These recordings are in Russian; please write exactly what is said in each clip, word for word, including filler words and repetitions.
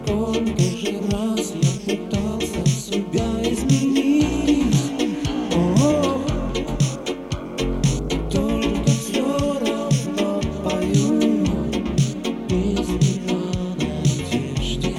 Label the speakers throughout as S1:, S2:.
S1: Сколько же раз я пытался себя изменить, о, только все равно пою песни о надежде,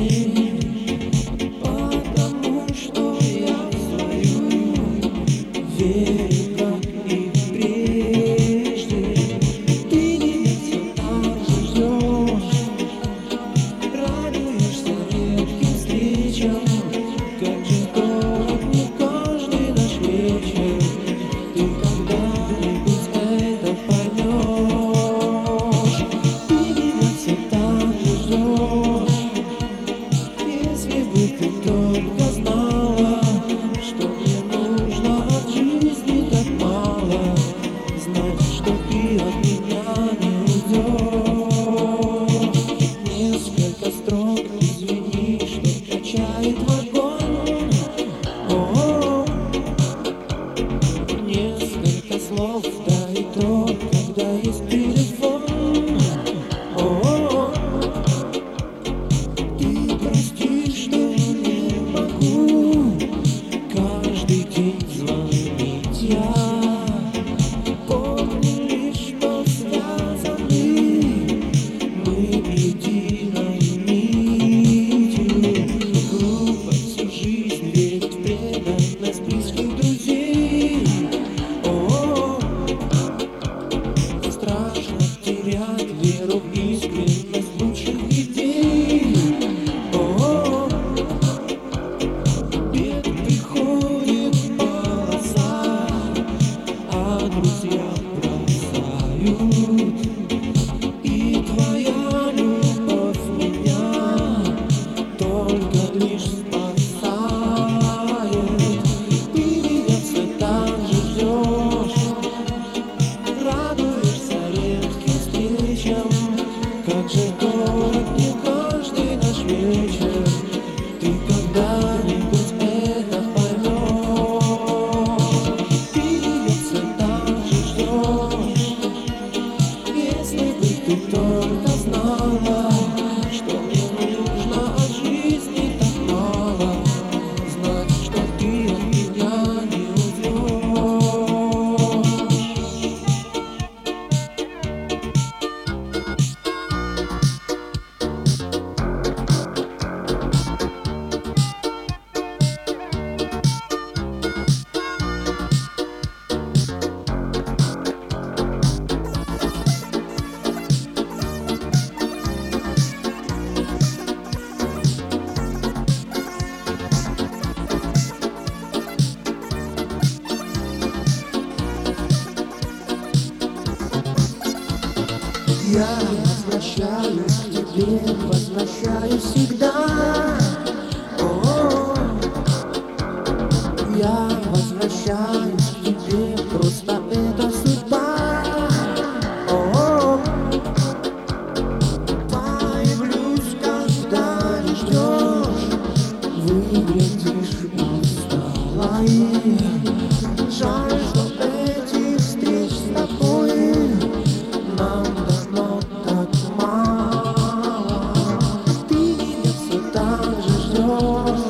S1: потому что я в свою верю, как и прежде. Ты меня все так же ждешь, радуешься редким встречам, как же дорог мне каждый наш вечер. Ты когда-нибудь это поймешь. Ты меня все так же ждешь. Если бы ты только знала, что мне нужно от жизни так мало, знать, что ты от меня не уйдешь. Несколько строк, извини, что качает вагон. О, несколько слов, да и то, когда есть телефон. О, ты прости, что не могу каждый день звонить я. Помни лишь, что связаны мы единой нитью. Глупо всю жизнь верить в преданность близких друзей. О, страшно терять веру в искренность лучших идей. О, бед приходит полоса, а друзья бросают. И твоя любовь меня только лишь спасает. Ты меня все так же ждешь, радуешься редким встречам, как же дорог мне каждый наш вечер. Ты когда-нибудь это поймешь. Ты меня все так же ждешь. Если бы ты только знала, что мне нужно от жизни так мало, знать, что ты от меня не уйдешь. Я возвращаюсь к тебе, возвращаюсь всегда. О, я возвращаюсь к тебе, просто это судьба. О, появлюсь, когда не ждешь, выглядишь усталой. Жаль, что этих встреч с тобой нам давно так мало. Ты меня все так же ждешь,